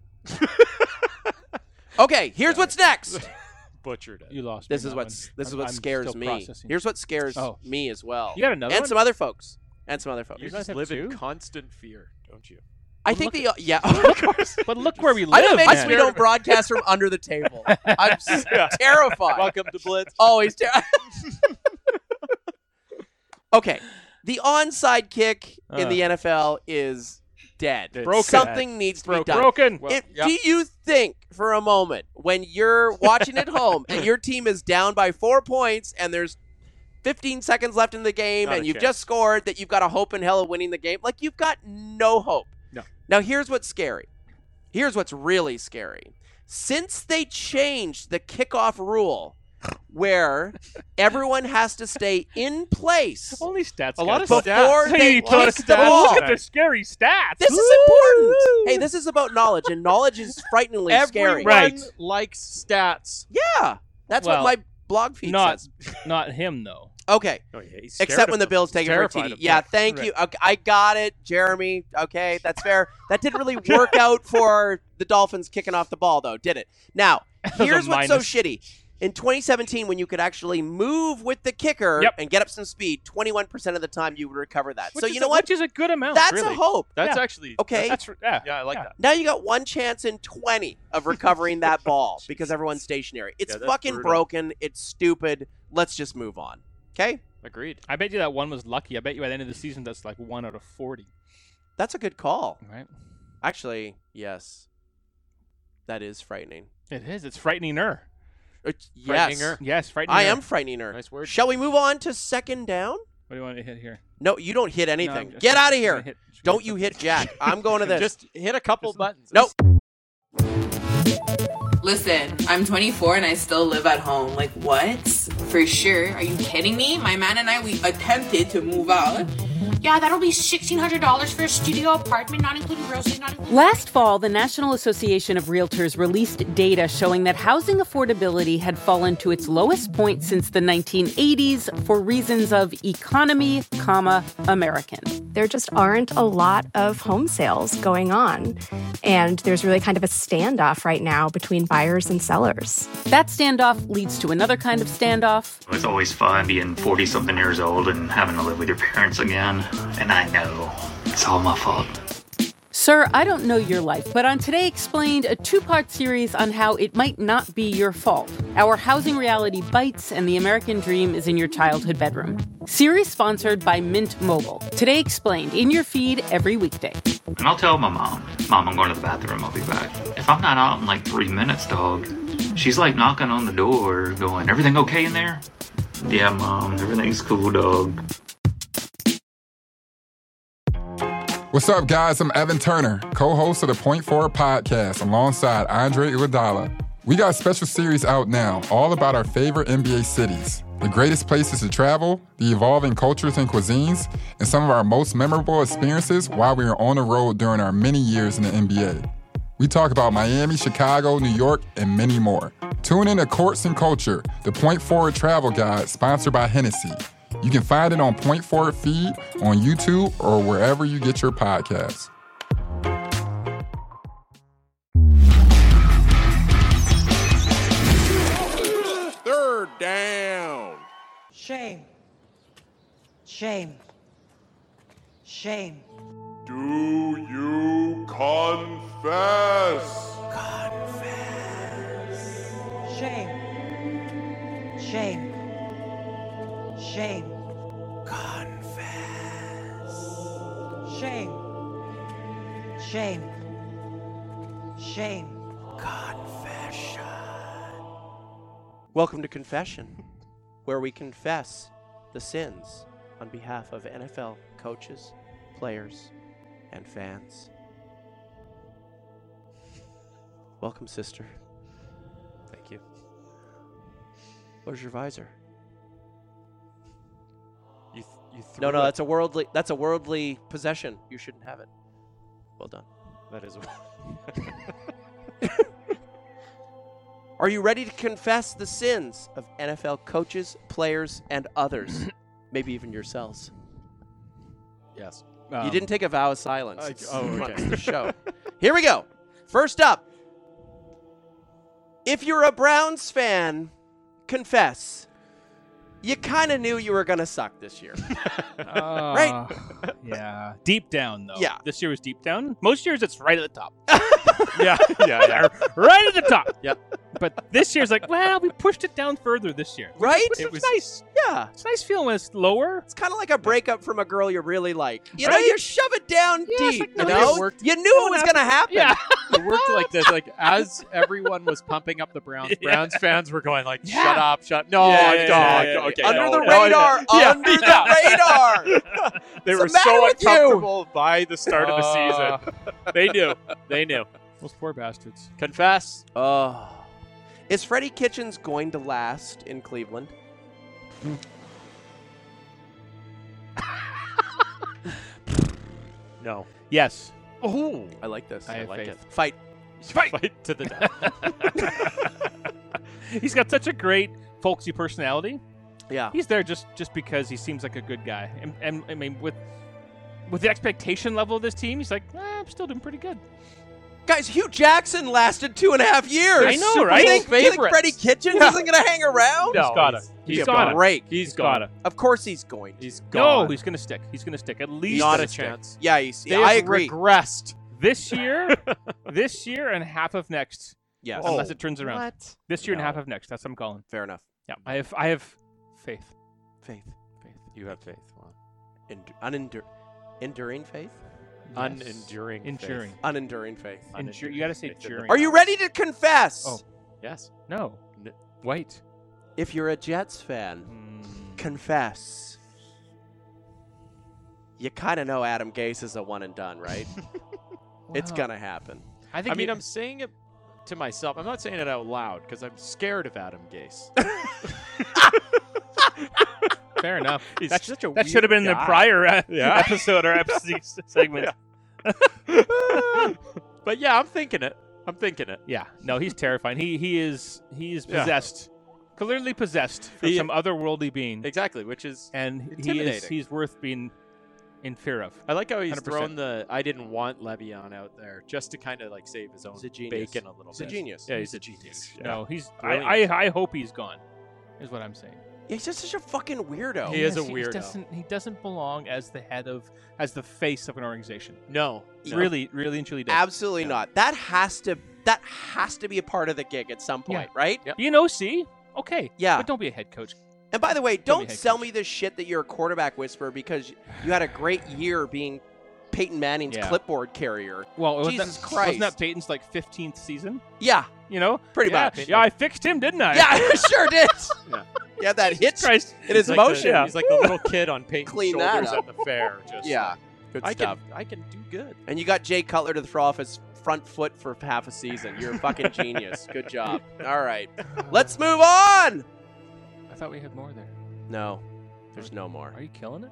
Okay, here's what's next. Butchered it. You lost. me This on is that what's one. this is I'm- what I'm scares still me. processing. Here's what scares Oh. me as well. You got another and one? some other folks. And some other folks. You guys just have live in two? constant fear, don't you? I think the yeah, of course. But look where we live. I know it makes man. we don't broadcast from under the table. I'm s- terrified. Welcome to Blitz. Always terrified. Okay, the onside kick in Uh. the N F L is dead. It's broken. Something needs to be done. Broken. Well, If- yeah. Do you think for a moment when you're watching at home and your team is down by four points and there's fifteen seconds left in the game Not and a you've chance. just scored that you've got a hope in hell of winning the game? Like, you've got no hope. No. Now, here's what's scary. Here's what's really scary. Since they changed the kickoff rule where everyone has to stay in place Only stats. A lot guys. of before stats. they Hey, kick put the stats. ball. Look at the scary stats. This is important. Hey, this is about knowledge, and knowledge is frighteningly scary. Everyone Right. likes stats. Yeah, that's Well, what my blog feed not, says. not him though. Okay, Oh, yeah, he's except scared when of the them. Bills He's take it for a terrified T D. of Yeah, them. thank Right. you. Okay, I got it, Jeremy. Okay, that's fair. That didn't really work out for the Dolphins kicking off the ball, though, did it? Now, was a here's what's so minus. shitty. In twenty seventeen, when you could actually move with the kicker Yep. and get up some speed, twenty-one percent of the time you would recover that. Which so is you a, know what? Which is a good amount. That's really. a hope. That's Yeah. actually Okay. That's yeah. Yeah, I like Yeah. that. Now you got one chance in twenty of recovering that ball because everyone's stationary. It's Yeah, that's fucking brutal. broken. It's stupid. Let's just move on. Okay? Agreed. I bet you that one was lucky. I bet you at the end of the season that's like one out of forty. That's a good call. Right? Actually, yes. That is frightening. It is. It's frightening her. It's, Frightening yes. her. Yes, frightening. I her. am frightening her. Nice word. Shall we move on to second down? What do you want to hit here? No, you don't hit No, anything. I'm just- Get out of I'm gonna here. hit- Don't you hit Jack. I'm going to this. Just hit a couple buttons. Nope. Listen, I'm twenty-four and I still live at home. Like, what? For sure. Are you kidding me? My man and I, we attempted to move out. Yeah, that'll be sixteen hundred dollars for a studio apartment, not including groceries, not including... Last fall, the National Association of Realtors released data showing that housing affordability had fallen to its lowest point since the nineteen eighties for reasons of economy, comma, American. There just aren't a lot of home sales going on. And there's really kind of a standoff right now between buyers and sellers. That standoff leads to another kind of standoff. It's always fun being forty-something years old and having to live with your parents again. And I know it's all my fault. Sir, I don't know your life, but on Today Explained, a two-part series on how it might not be your fault. Our housing reality bites and the American dream is in your childhood bedroom. Series sponsored by Mint Mobile. Today Explained, in your feed every weekday. And I'll tell my mom, Mom, I'm going to the bathroom, I'll be back. If I'm not out in like three minutes, dog, she's like knocking on the door, going, everything okay in there? Yeah, Mom, everything's cool, dog. What's up, guys? I'm Evan Turner, co-host of the Point Forward podcast alongside Andre Iguodala. We got a special series out now, all about our favorite N B A cities, the greatest places to travel, the evolving cultures and cuisines, and some of our most memorable experiences while we were on the road during our many years in the N B A. We talk about Miami, Chicago, New York, and many more. Tune in to Courts and Culture, the Point Forward travel guide sponsored by Hennessy. You can find it on Point Forward feed, on YouTube, or wherever you get your podcasts. Third down. Shame. Shame. Shame. Do you confess? Shame. Shame. Shame. Confess. Shame. Shame. Shame. Confession. Welcome to Confession, where we confess the sins on behalf of N F L coaches, players, and fans. Welcome, sister. Thank you. Where's your visor? You, th- you No, threw no, it. that's a worldly. That's a worldly possession. You shouldn't have it. Well done. That is. Are you ready to confess the sins of N F L coaches, players, and others? Maybe even yourselves. Yes. You didn't take a vow of silence. I- It's oh, okay. it's the show. Here we go. First up. If you're a Browns fan, confess. You kind of knew you were going to suck this year. Uh, Right? Yeah. Deep down, though. Yeah. This year was deep down. Most years it's right at the top. yeah, yeah, yeah. Right at the top. Yep. But this year's like, well, we pushed it down further this year. Right? Which It was was- nice. Yeah. It's nice feeling when it's lower. It's kind of like a breakup from a girl you really like. You know, Right? you shove it down Yeah, it's deep, like, you no, know? it worked. You knew it was going to happen. Yeah. It worked like this. Like as everyone was pumping up the Browns, Yeah. Browns fans were going like, Yeah. "Shut up, shut no, Yeah, yeah, dog, yeah, yeah, okay, yeah. Under no, the no, radar, no." Yeah, under yeah. the radar. They What's were the matter so with you? uncomfortable by the start of the Uh, season. They knew. They knew. Those poor bastards. Confess. Oh. Is Freddie Kitchens going to last in Cleveland? No. Yes. Oh, I like this. I have like faith. it. Fight. Fight. Fight to the death. He's got such a great folksy personality. Yeah. He's there just, just because he seems like a good guy. And, and I mean, with with the expectation level of this team, he's like, eh, I'm still doing pretty good. Guys, Hugh Jackson lasted two and a half years. I know, Super right? Bowl You think, you think favorites. Freddie Kitchens Yeah. isn't going to hang around? No, He's gotta. he's- He's He's gotta. break. He's He's gone. gotta. Of course he's going. He's No, gone. he's going to stick. He's going to stick. At least not gonna a stick. chance. Yeah, he's, They I have agree. regressed. This year, this year and half of next. Yes. Unless Oh, it turns around. What? This year and No. half of next. That's what I'm calling. Fair enough. Yeah, I have, I have faith. Faith. Faith. You have faith. Wow. Endu- unendur- enduring faith? Unenduring. Enduring. Unenduring faith. Endure. You got to say enduring. Are you ready to confess? Oh. Yes. No. N- Wait. If you're a Jets fan, Mm. confess. You kind of know Adam Gase is a one and done, right? It's Wow. going to happen. I think I mean, you- I'm saying it to myself. I'm not saying it out loud because I'm scared of Adam Gase. Fair enough. He's That, such a that should have been weird the guy. prior uh, Yeah. episode or episode segment. But yeah, I'm thinking it. I'm thinking it. Yeah, no, he's terrifying. He he is he is Yeah. possessed, clearly possessed from He- some otherworldly being, Exactly, which is and he is intimidating. he's worth being in fear of. I like how he's one hundred percent. thrown the I didn't want Le'Veon out there just to kind of like save his own He's a genius. bacon a little He's a bit. genius. Yeah, he's a genius. Yeah. No, he's. I, Brilliant. I I hope he's gone. Is what I'm saying. Yeah, he's just such a fucking weirdo. He is a Yes, weirdo. He doesn't, he doesn't belong as the head of, as the face of an organization. No, no. Really, really and truly does. Absolutely not. That has to that has to be a part of the gig at some point, right? Yep. You know, see, okay, Yeah. but don't be a head coach. And by the way, Don't don't be head sell coach. me this shit that you're a quarterback whisperer because you had a great year being Peyton Manning's Yeah. clipboard carrier. Well, wasn't Jesus that, Christ. wasn't that Peyton's like fifteenth season? Yeah, You know, pretty yeah, much. Yeah, I fixed him, didn't I? Yeah, I sure did. Yeah. Yeah, that hit Christ. in his He's like motion. The, he's like the little kid on Peyton's Clean that shoulders up. at the fair. Just Yeah, like, good I stuff. can I can do good. And you got Jay Cutler to throw off his front foot for half a season. You're a fucking genius. Good job. All right, let's move on. I thought we had more there. No, there's no more. Are you killing it?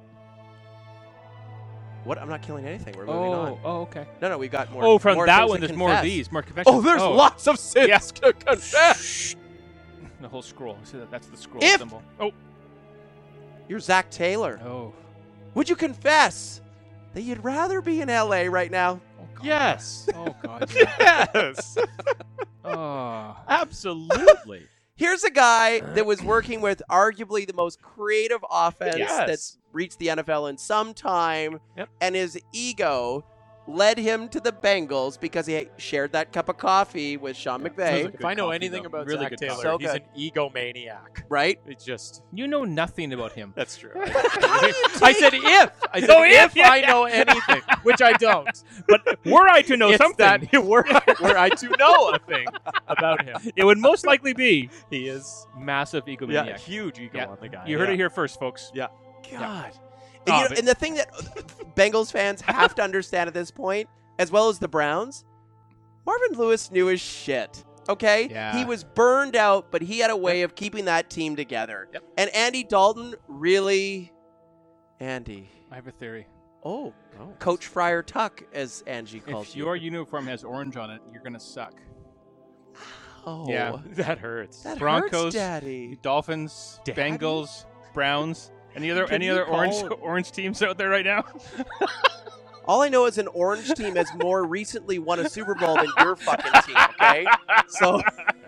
What? I'm not killing anything. We're moving Oh, on. oh, okay. No, no, we've got more. Oh, from more that things one, to there's more of confess. these, more confessions. Oh, there's lots of sins Yeah. to confess. The whole scroll. See that? That's the scroll If- symbol. Oh, You're Zach Taylor. oh. Would you confess that you'd rather be in L A right now? Oh, God. Yes. Oh, God. yeah. Yes. Oh. Absolutely. Here's a guy that was working with arguably the most creative offense Yes. that's reached the N F L in some time, Yep. and his ego led him to the Bengals because he shared that cup of coffee with Sean McVay, If I know coffee, anything though. about Really Zach good Taylor, coffee. So he's good. an egomaniac. right? It's just You know nothing about him. that's true. How do you I said if I said Oh, if, if, yeah, I yeah. know anything, which I don't. But were I to know It's something, that were I, were I to know a thing about him, it would most likely be he is massive egomaniac. yeah, huge ego Yeah. on the guy. You heard yeah. it here first, folks. Yeah. God. Oh, And, you know, but- and the thing that Bengals fans have to understand at this point, as well as the Browns, Marvin Lewis knew his shit. Okay? Yeah. He was burned out, but he had a way of keeping that team together. Yep. And Andy Dalton really. Andy. I have a theory. Oh, oh. Coach Friar Tuck, as Angie calls If you. your uniform has orange on it, you're going to suck. Oh, yeah. That hurts. That Broncos, hurts, Daddy. Dolphins, Daddy? Bengals, Browns. Any other Can any you other call- orange orange teams out there right now? All I know is an orange team has more recently won a Super Bowl than your fucking team, okay? So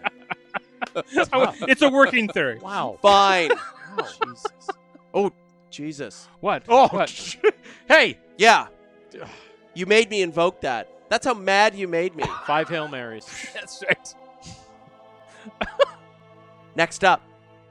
it's a working theory. Wow. Fine. Oh, Jesus. Oh, Jesus. What? Oh, What? hey. Yeah. You made me invoke that. That's how mad you made me. Five Hail Marys. That's right. Next up.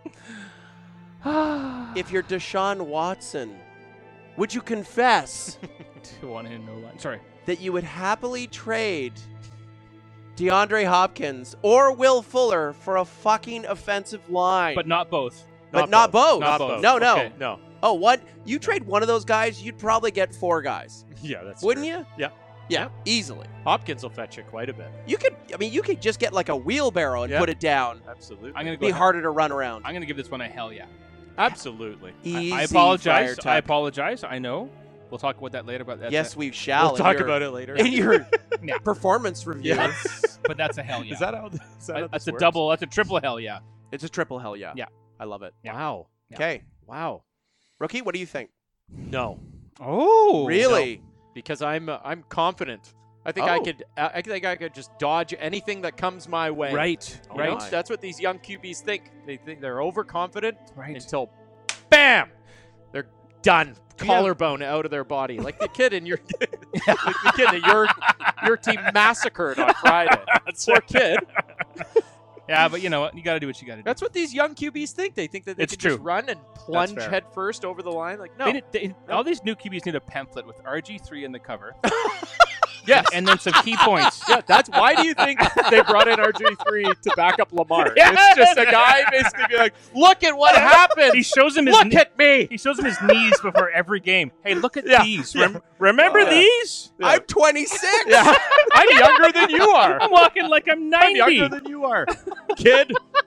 If you're Deshaun Watson, would you confess To one in, no line. Sorry. that you would happily trade DeAndre Hopkins or Will Fuller for a fucking offensive line? But not both. But not both. Not both. No, no. Okay. No. Oh, what? You trade one of those guys, you'd probably get four guys. Yeah, that's Wouldn't true. you? Yeah. Yeah, easily. Hopkins will fetch you quite a bit. You could, I mean, you could just get like a wheelbarrow and Yeah. put it down. Absolutely. I'm gonna It'd go be ahead. harder to run around. I'm going to give this one a hell yeah. Absolutely. Easy, I, I Friar apologize. Tuck. I apologize. I know. We'll talk about that later. About that. Yes, we shall. We'll in talk your- about it later. in your Yeah. performance review. Yes. But that's a hell yeah. Is that how? Is that how That's this a works? double. That's a triple hell yeah. It's a triple hell yeah. Yeah. I love it. Yeah. Wow. Yeah. Okay. Wow. Rookie, what do you think? No. Oh. Really? Because I'm uh, I'm confident. I think I Oh. could. Uh, I think I could just dodge anything that comes my way. Right. You Right. know, that's what these young Q Bs think. They think they're overconfident Right. until, bam, they're done. Do you have- Collarbone out of their body, like the kid in your, like the kid that your your team massacred on Friday. Poor kid. Yeah, but you know what? You got to do what you got to do. That's what these young Q Bs think. They think that they It's can true. just run and plunge fair. head first over the line. Like no, They need- they- all these new Q Bs need a pamphlet with R G three in the cover. yes, And then some key points. yeah. That's why do you think they brought in R G three to back up Lamar? Yes! It's just a guy basically be like, look at what happened. He shows him his Look kne- at me. He shows him his knees before every game. Hey, look at Yeah. these. Yeah. Rem- remember Oh, yeah. these? Yeah. I'm twenty-six. Yeah, I'm younger than you are. I'm walking like I'm I'm ninety. younger than you are, kid.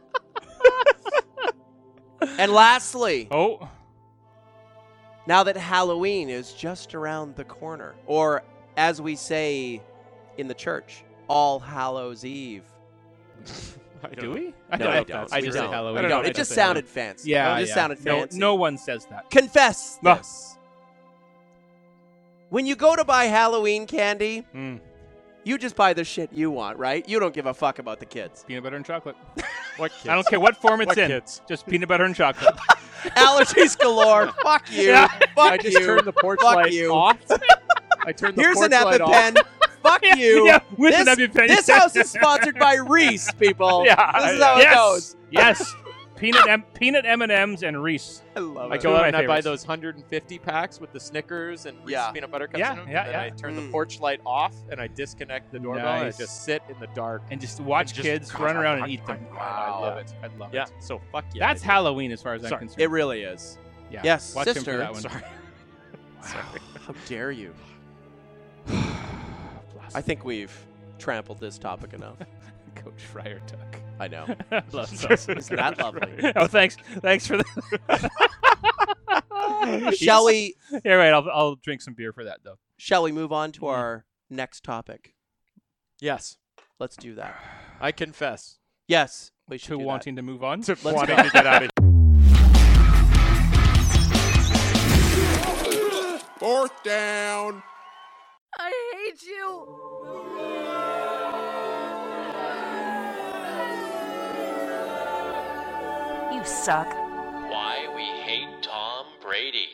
And lastly, Oh, now that Halloween is just around the corner, or as we say in the church, All Hallows Eve. do we? No, I we don't. don't. I We just say don't. Halloween. I don't know. It I just say sounded Halloween. fancy. Yeah, It just yeah. sounded no, fancy. No one says that. Confess No. this. When you go to buy Halloween candy, Mm. you just buy the shit you want, right? You don't give a fuck about the kids. Peanut butter and chocolate. What kids? I don't care what form it's What in. kids? Just peanut butter and chocolate. Allergies galore. Fuck you. Yeah. Fuck I just you. turned the porch Fuck light you. off. I turned the Here's porch an light off. EpiPen. Fuck Yeah, you. yeah, with this, an EpiPen. This house is sponsored by Reese, people. Yeah, This is how yes. it goes. Yes. Peanut M- peanut M and M's and Reese. I love I it. Two go of out my and I buy favorites. those one hundred fifty packs with the Snickers and Reese's Yeah. peanut butter cups Yeah, in them. yeah, and then yeah. I turn Mm. the porch light off and I disconnect the doorbell and I Nice. just sit in the dark. And just watch And just- kids run around and eat them. Wow. I love it. I love Yeah, it. so fuck yeah. That's I do. Halloween as far as I'm Sorry. concerned. It really is. yeah. Yes, Watch him sister. for that one. Sorry. Wow. How dare you? I think we've trampled this topic enough. Coach Friar Tuck. I know. Love sauce. Isn't that lovely? Oh, thanks. Thanks for that. Shall we? Here, wait. I'll, I'll drink some beer for that, though. Shall we move on to our next topic? Yes, Let's do that. I confess Yes, we should To do that. wanting to move on. to Let's wanting go. to get out of Fourth down. I hate you. You suck. Why we hate Tom Brady.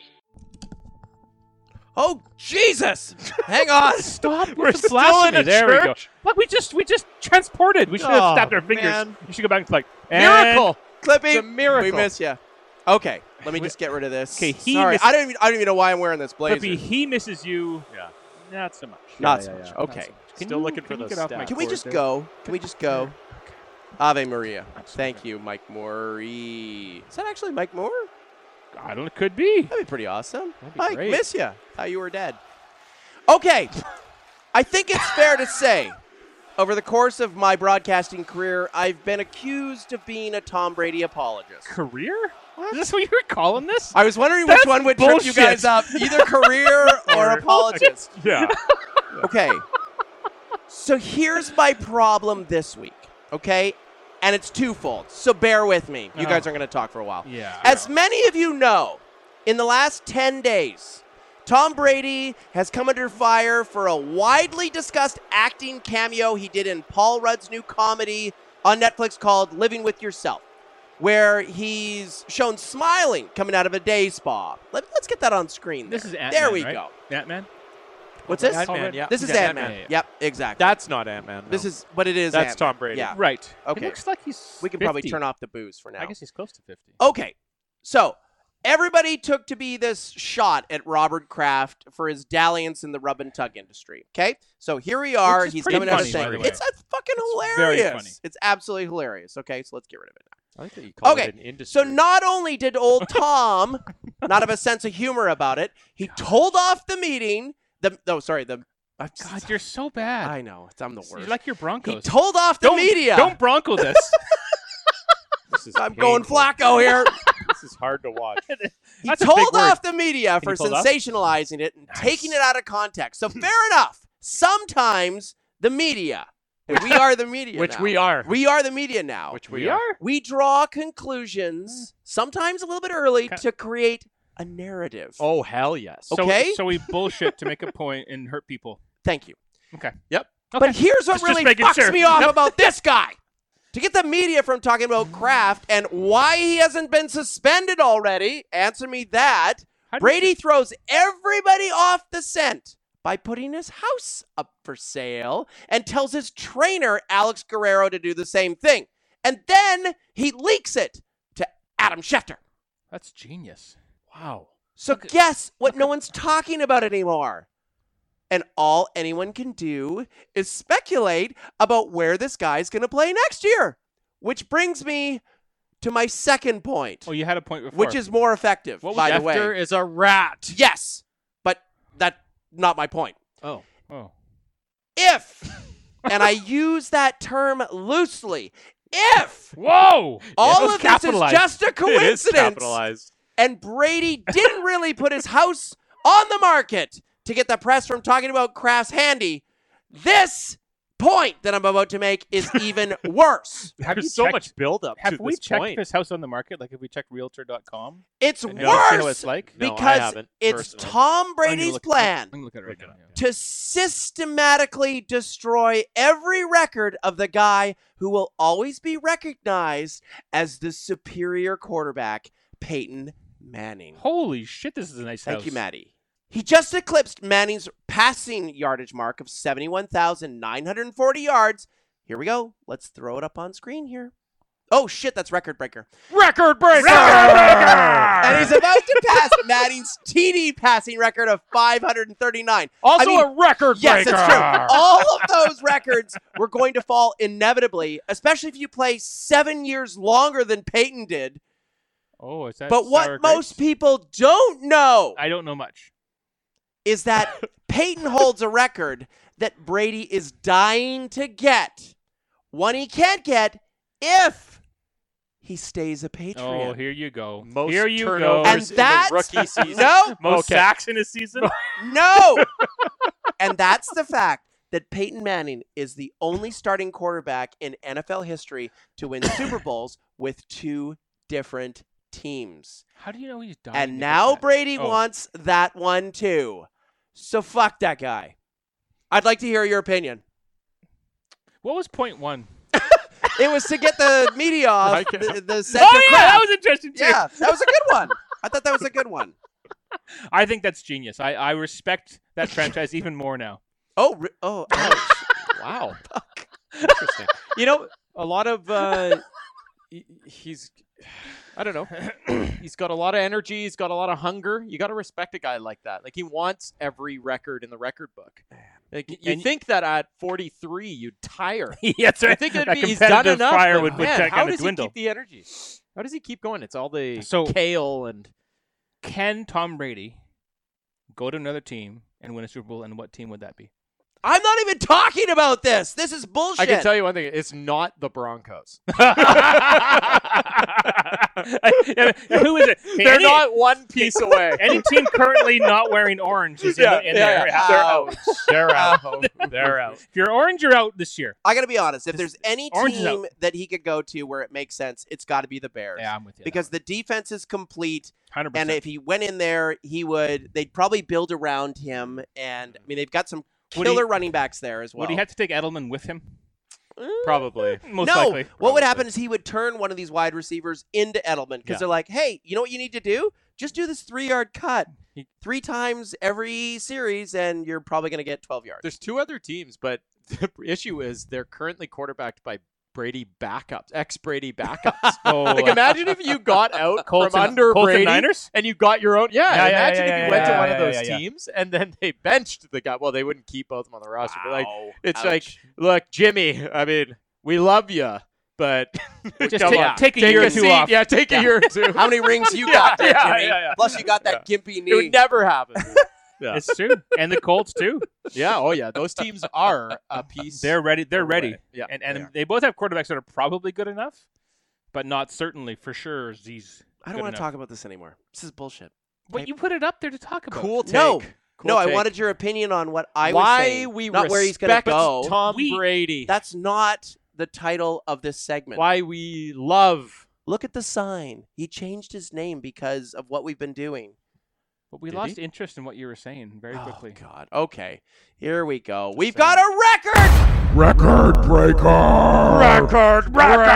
Oh Jesus! Hang on. Stop. We're with the still blasphemy. in a There we go. church? Look, we just we just transported. We should have Oh, snapped our fingers. man. You should go back and like and- Miracle. Clippy, It's a miracle. we miss you. Okay, let me We- just get rid of this. Okay, he Sorry, miss- I don't even I don't even know why I'm wearing this blazer. Clippy, he misses you. Yeah. Not so much. Not Yeah, so yeah, much. yeah. Okay. Not so much. Can Still you- looking can for you the get off my stat. Can we cord just there? go? Can we just go? Ave Maria. Thank you, Mike Morey. Is that actually Mike Moore? I don't. It could be. That'd be pretty awesome. That'd be Mike, great. miss ya. Thought you were dead. Okay. I think it's fair to say over the course of my broadcasting career, I've been accused of being a Tom Brady apologist. Career? Is this what you were calling this? I was wondering That's which one would bullshit. trip you guys up, either career or apologist. Yeah. Okay. So here's my problem this week, okay? And it's twofold, so bear with me. You Oh. guys are going to talk for a while. Yeah. As many of you know, in the last ten days, Tom Brady has come under fire for a widely discussed acting cameo he did in Paul Rudd's new comedy on Netflix called Living With Yourself, where he's shown smiling coming out of a day spa. Let, let's get that on screen. This there. is Ant-Man, There we right? go. Ant-Man? What's this? Ant-Man, yeah. This is Yeah, Ant-Man. Ant-Man. Yep, exactly. That's not Ant-Man. No. This is, but it is That's Ant-Man. Tom Brady. Yeah. Right. Okay. It looks like he's We can probably fifty. turn off the booze for now. I guess he's close to fifty. Okay, so everybody took to be this shot at Robert Kraft for his dalliance in the rub and tug industry. Okay, so here we are. Which is He's pretty coming out funny, of by saying the way. it's a fucking It's very hilarious. funny. It's absolutely hilarious. Okay, so let's get rid of it now. I like that you call Okay, it an industry. so not only did old Tom not have a sense of humor about it, he told off the meeting. The oh, sorry, the God, you're so bad. I know it's I'm the worst. You're like your Broncos. He told off the don't, media. Don't Bronco this. This is I'm going painful. Flacco here. This is hard to watch. He That's a big told word. off the media Can for you pull it up? sensationalizing it and taking it out of context. So fair enough. Sometimes the media, and we are the media Which now. we are. We are the media now. Which we, We are. are? We draw conclusions, sometimes a little bit early, Okay. to create a narrative. Oh, hell yes. So, Okay. So we bullshit to make a point and hurt people. Thank you. Okay. Yep. But here's what Just really making fucks sure. me off Yep. about this guy. To get the media from talking about Kraft and why he hasn't been suspended already, answer me that. How do you Brady throws everybody off the scent by putting his house up for sale and tells his trainer, Alex Guerrero, to do the same thing. And then he leaks it to Adam Schefter. That's genius. Wow. So guess what no one's talking about anymore? And all anyone can do is speculate about where this guy's going to play next year. Which brings me to my second point, Oh, you had a point before. which is more effective, What was by the Schefter way. is a rat. Yes, but that's not my point. Oh. Oh. If, and I use that term loosely, if Whoa! all It's of this is capitalized. just a It is coincidence capitalized. and Brady didn't really put his house on the market to get the press from talking about Kraft's handy, this point that I'm about to make is even worse. Have you There's so checked- much buildup Have to we this checked point. this house on the market? Like, have we checked Realtor dot com? It's And you wanna see how worse it's like? No, I because haven't, it's personally. Tom I'm gonna Brady's look- plan I'm gonna look at it right now. to systematically destroy every record of the guy who will always be recognized as the superior quarterback, Peyton Manning. Holy shit! This is a nice Thank house. you, Maddie. He just eclipsed Manning's passing yardage mark of seventy-one thousand nine hundred forty yards. Here we go. Let's throw it up on screen here. Oh, shit, that's record breaker. Record breaker! And he's about to pass Manning's T D passing record of five hundred thirty-nine. Also I mean, a record yes, breaker. it's true. All of those records were going to fall inevitably, especially if you play seven years longer than Peyton did. Oh, is that? But what sour most grapes? people don't know I don't know much. is that Peyton holds a record that Brady is dying to get. One he can't get if he stays a Patriot. Oh, here you go. Most here you go. turnovers And in the that's rookie season. no, Most Okay. sacks in a season. no. And that's the fact that Peyton Manning is the only starting quarterback in N F L history to win Super Bowls with two different teams. How do you know he's dying? to And get now that? Brady Oh. wants that one too. So fuck that guy. I'd like to hear your opinion. What was point one? It was to get the media off I can't- the, the center Oh yeah, crowd. that was interesting too. Yeah, that was a good one. I thought that was a good one. I think that's genius. I, I respect that franchise even more now. Oh, re- oh, ouch. Wow. Interesting. You know, a lot of uh, he- he's, I don't know, he's got a lot of energy. He's got a lot of hunger. You got to respect a guy like that. Like he wants every record in the record book. Like you And- think that at forty-three you'd tire. Yeah, that's I right. think it'd A be, he's done competitive enough. fire but would, would man, kind how of does dwindle. he keep the energy? How does he keep going? It's all the So- kale and Can Tom Brady go to another team and win a Super Bowl, and what team would that be? I'm not even talking about this. This is bullshit. I can tell you one thing. It's not the Broncos. Who is it? Hey, They're any, not one piece away. Any team currently not wearing orange is Yeah, in, in yeah, there. yeah. They're Ouch. out. They're out. They're out. If you're orange, you're out this year. I got to be honest. If there's any Orange is team out. that he could go to where it makes sense, it's got to be the Bears. Yeah, I'm with you. Because the defense is complete. one hundred percent. And if he went in there, he would. They'd probably build around him. And I mean, they've got some Would killer he- running backs there as well. Would he have to take Edelman with him? Probably. Most no. likely. What would Probably. happen is he would turn one of these wide receivers into Edelman because Yeah. they're like, hey, you know what you need to do? Just do this three-yard cut He- three times every series, and you're probably going to get twelve yards. There's two other teams, but the issue is they're currently quarterbacked by Brady backups, ex-Brady backups. Oh, Like, imagine if you got out Colts from and- under Colts and Brady Niners? and you got your own. Yeah, Yeah, yeah, imagine yeah, if you yeah, went yeah, to one yeah, of those yeah, yeah. teams and then they benched the guy. Well, they wouldn't keep both of them on the roster. But like, Wow. it's Ouch. like, look, Jimmy. I mean, we love you, but Just come take- on, take a year or two seat. off. Yeah, take a year or two. How many rings you Yeah, got there, yeah, Jimmy? yeah, yeah. Plus, you got that gimpy knee. It would never happen. Yeah. It's true. And the Colts, too. Yeah. Oh, yeah. Those teams are a piece. They're ready. They're away. ready. Yeah. And, they and are. they both have quarterbacks that are probably good enough, but not certainly for sure Z's. I don't want to talk about this anymore. This is bullshit. But you put it up there to talk about. Cool take. No. Cool no, I take. wanted your opinion on what I Why was saying. we not where he's going to respect go. Tom We- Brady. That's not the title of this segment. Why we love. Look at the sign. He changed his name because of what we've been doing. But we Did lost he? interest in what you were saying very quickly. Oh, God. Okay. Here we go. We've got a record! Record breaker. Record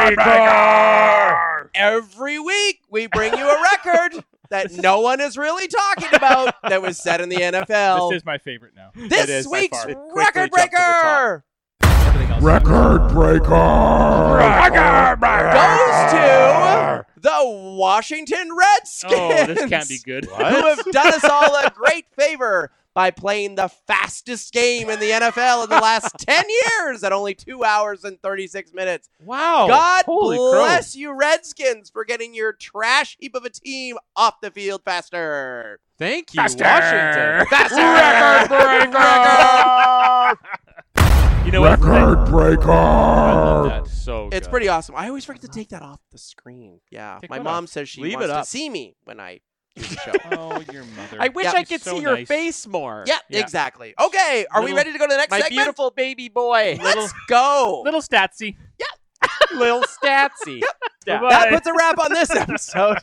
breaker. Every week, we bring you a record that no one is really talking about that was set in the N F L. This is my favorite now. This It is by week's far. It quickly record jumped to the breaker Everything else. Record breaker. Record goes to the Washington Redskins. Oh, this can't be good. Who have done us all a great favor by playing the fastest game in the N F L in the last ten years at only two hours and thirty-six minutes. Wow. God holy bless you, Redskins, for getting your trash heap of a team off the field faster. Thank you, Faster. Washington. Faster! Record breaker. You know what? Record I breaker. love that. So It's good. pretty awesome. I always forget to take that off the screen. Yeah. Take My what mom off? says she Leave wants it to up. see me when I do the show. Oh, your mother. I wish Yeah. I could So see your nice. face more. Yeah, Yeah. exactly. Okay, are we Little- ready to go to the next My segment? beautiful baby boy. Let's go. Little statsy. Little Statsy. Yeah. Bye-bye. That puts a wrap on this episode.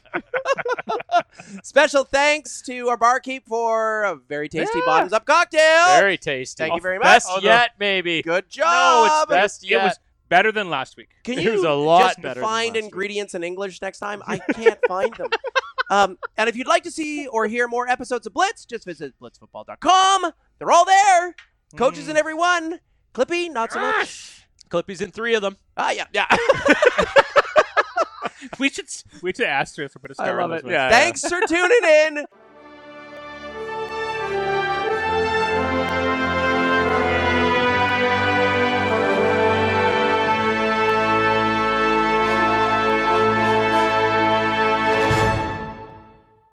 Special thanks to our barkeep for a very tasty Yeah. bottoms up cocktail. Very tasty. Thank you very much. Best Oh, no. yet, maybe. Good No, job. it's Best It yet. was better than last week. Can It you was a lot just better than find last week. ingredients in English next time? I can't find them. Um, and if you'd like to see or hear more episodes of Blitz, just visit blitz football dot com. They're all there. Coaches Mm. in every one. Clippy, not so much. Clippy's in three of them. Ah, yeah, yeah. we should we should ask her if we put a I star on love this it. one. Yeah. Thanks for tuning in.